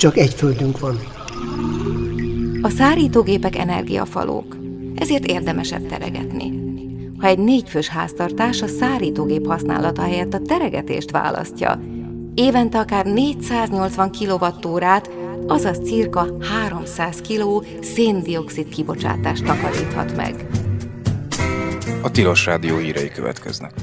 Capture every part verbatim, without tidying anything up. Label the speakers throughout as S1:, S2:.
S1: csak egy földünk van.
S2: A szárítógépek energiafalók, ezért érdemesebb teregetni. Ha egy négyfős háztartás a szárítógép használata helyett a teregetést választja, évente akár négyszáznyolcvan kilowattórát, azaz cirka háromszáz kiló szén-dioxid kibocsátást takaríthat meg.
S3: A Tilos Rádió hírei következnek.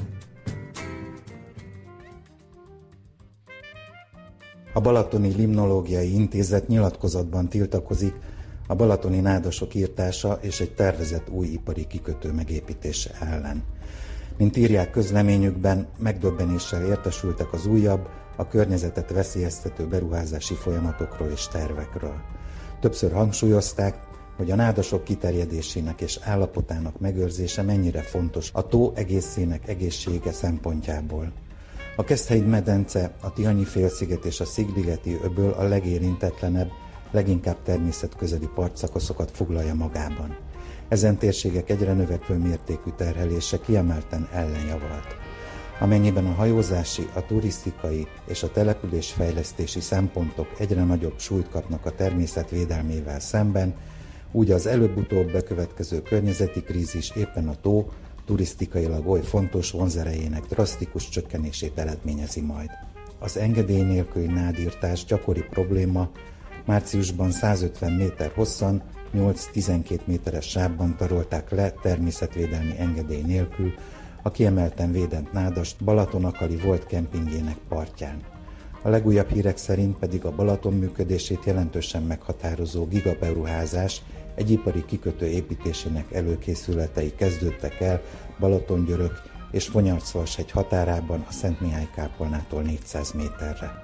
S4: A Balatoni Limnológiai Intézet nyilatkozatban tiltakozik a balatoni nádasok irtása és egy tervezett új ipari kikötő megépítése ellen. Mint írják közleményükben, megdöbbenéssel értesültek az újabb, a környezetet veszélyeztető beruházási folyamatokról és tervekről. Többször hangsúlyozták, hogy a nádasok kiterjedésének és állapotának megőrzése mennyire fontos a tó egészének egészsége szempontjából. A Keszthelyi-medence, a Tihanyi-félsziget és a Szigligeti öböl a legérintetlenebb, leginkább természetközeli partszakaszokat foglalja magában. Ezen térségek egyre növekvő mértékű terhelése kiemelten ellenjavalt. Amennyiben a hajózási, a turisztikai és a településfejlesztési szempontok egyre nagyobb súlyt kapnak a természet védelmével szemben, úgy az előbb-utóbb bekövetkező környezeti krízis éppen a tó turisztikailag oly fontos vonzerejének drasztikus csökkenését eredményezi majd. Az engedély nélküli nádírtás gyakori probléma. Márciusban százötven méter hosszan, nyolc-tizenkét méteres sávban tarolták le természetvédelmi engedély nélkül a kiemelten védett nádast Balatonakali volt kempingének partján. A legújabb hírek szerint pedig a Balaton működését jelentősen meghatározó gigaberuházás egy ipari kikötő építésének előkészületei kezdődtek el Balatongyörök és Fonyarszalshegy határában a Szentmihály-kápolnától négyszáz méterre.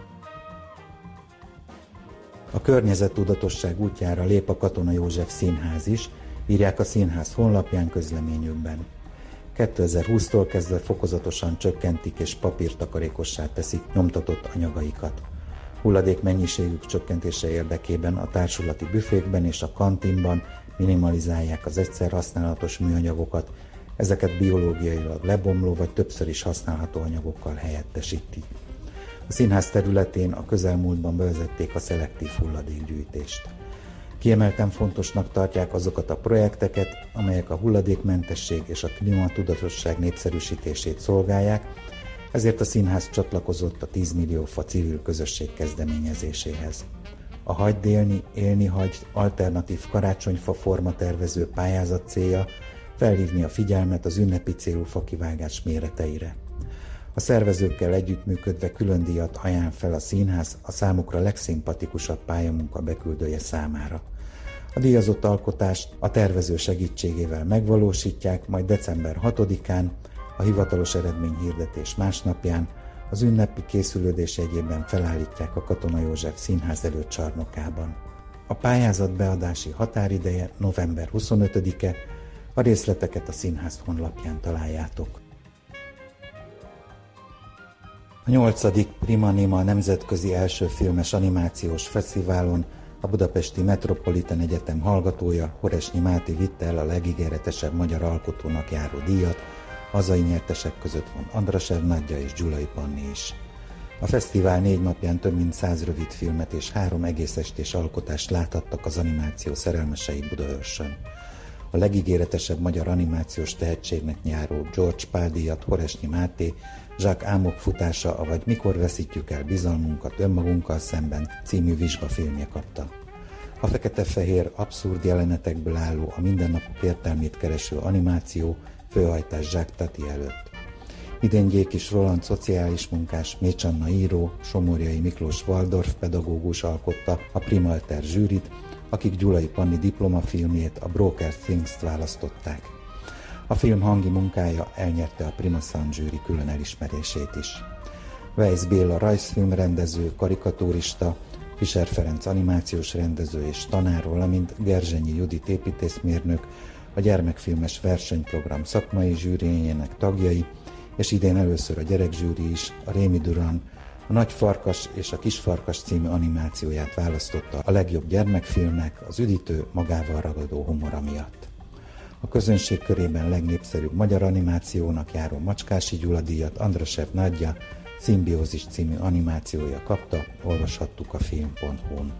S4: A környezettudatosság útjára lép a Katona József Színház is, írják a színház honlapján közleményükben. kétezer-húsztól kezdve fokozatosan csökkentik és papírtakarékossá teszik nyomtatott anyagaikat. Hulladék mennyiségük csökkentése érdekében a társulati büfékben és a kantinban minimalizálják az egyszer használatos műanyagokat, ezeket biológiailag lebomló vagy többször is használható anyagokkal helyettesítik. A színház területén a közelmúltban bevezették a szelektív hulladékgyűjtést. Kiemelten fontosnak tartják azokat a projekteket, amelyek a hulladékmentesség és a klímatudatosság népszerűsítését szolgálják, ezért a színház csatlakozott a tíz millió fa civil közösség kezdeményezéséhez. A Hagyd élni, élni hagy alternatív karácsonyfa forma tervező pályázat célja felhívni a figyelmet az ünnepi célú fakivágás méreteire. A szervezőkkel együttműködve külön díjat ajánl fel a színház a számukra legszimpatikusabb pályamunka beküldője számára. A díjazott alkotást a tervező segítségével megvalósítják, majd december hatodikán, a hivatalos eredményhirdetés másnapján az ünnepi készülődés jegyében felállítják a Katona József Színház előcsarnokában. A pályázat beadási határideje november huszonötödike, a részleteket a színház honlapján találjátok. A nyolcadik Primanima nemzetközi első filmes animációs fesztiválon a Budapesti Metropolitan Egyetem hallgatója, Horesnyi Máté vitte el a legígéretesebb magyar alkotónak járó díjat, hazai nyertesek között van Andrasev Nagyja és Gyulai Panni is. A fesztivál négy napján több mint száz rövid filmet és három egész estés alkotást láthattak az animáció szerelmesei Budaörsön. A legígéretesebb magyar animációs tehetségnek járó George Pál díjat Horesnyi Máté, Zsák álmok futása, avagy Mikor veszítjük el bizalmunkat önmagunkkal szemben című vizsgafilmje kapta. A fekete-fehér, abszurd jelenetekből álló, a mindennapok értelmét kereső animáció főhajtás Zsák Tati előtt. Idén Gyékis Roland szociális munkás, Mécs Anna író, Somorjai Miklós Waldorf pedagógus alkotta a Primalter zsűrit, akik Gyulai Panni diplomafilmjét, a Broker Things-t választották. A film hangi munkája elnyerte a Prima Sound zsűri külön elismerését is. Weisz Béla rajzfilm rendező, karikatúrista, Fischer Ferenc animációs rendező és tanár, valamint Gerzsenyi Judit építészmérnök, a gyermekfilmes versenyprogram szakmai zsűriének tagjai, és idén először a gyerekzsűri is, a Rémi Duran, a Nagy Farkas és a Kis Farkas című animációját választotta a legjobb gyermekfilmnek az üdítő, magával ragadó humora miatt. A közönség körében legnépszerűbb magyar animációnak járó Macskási Gyula díjat Andrasev Nagyja Szimbiózis című animációja kapta, olvashattuk a film pont hu-n.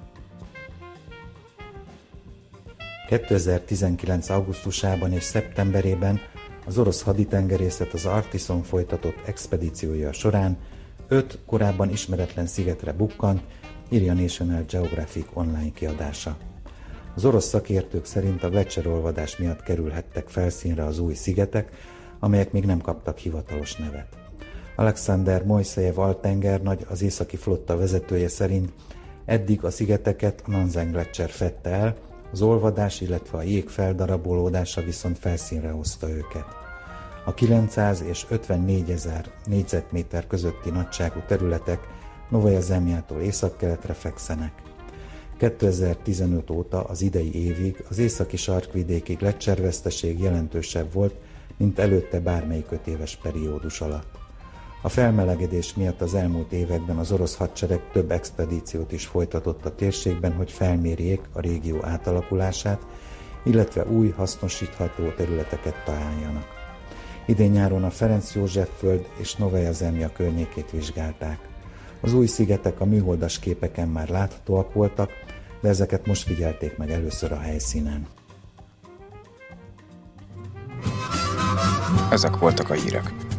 S4: kétezer-tizenkilenc. augusztusában és szeptemberében az orosz haditengerészet az Arktison folytatott expedíciója során öt korábban ismeretlen szigetre bukkant, írja National Geographic online kiadása. Az orosz szakértők szerint a gleccserolvadás miatt kerülhettek felszínre az új szigetek, amelyek még nem kaptak hivatalos nevet. Alexander Mojszejev altengernagy, az északi flotta vezetője szerint eddig a szigeteket a Nansen-gleccser fedte el, az olvadás, illetve a jég feldarabolódása viszont felszínre hozta őket. A kilencszáz és ötvennégyezer négyzetméter közötti nagyságú területek Novaja Zemljától északkeletre fekszenek. kétezer-tizenöt óta az idei évig az északi sarkvidéki gleccserveszteség jelentősebb volt, mint előtte bármelyik öt éves periódus alatt. A felmelegedés miatt az elmúlt években az orosz hadsereg több expedíciót is folytatott a térségben, hogy felmérjék a régió átalakulását, illetve új hasznosítható területeket találjanak. Idén nyáron a Ferenc József föld és Novaja Zemlja környékét vizsgálták. Az új szigetek a műholdas képeken már láthatóak voltak, de ezeket most figyelték meg először a helyszínen.
S3: Ezek voltak a hírek.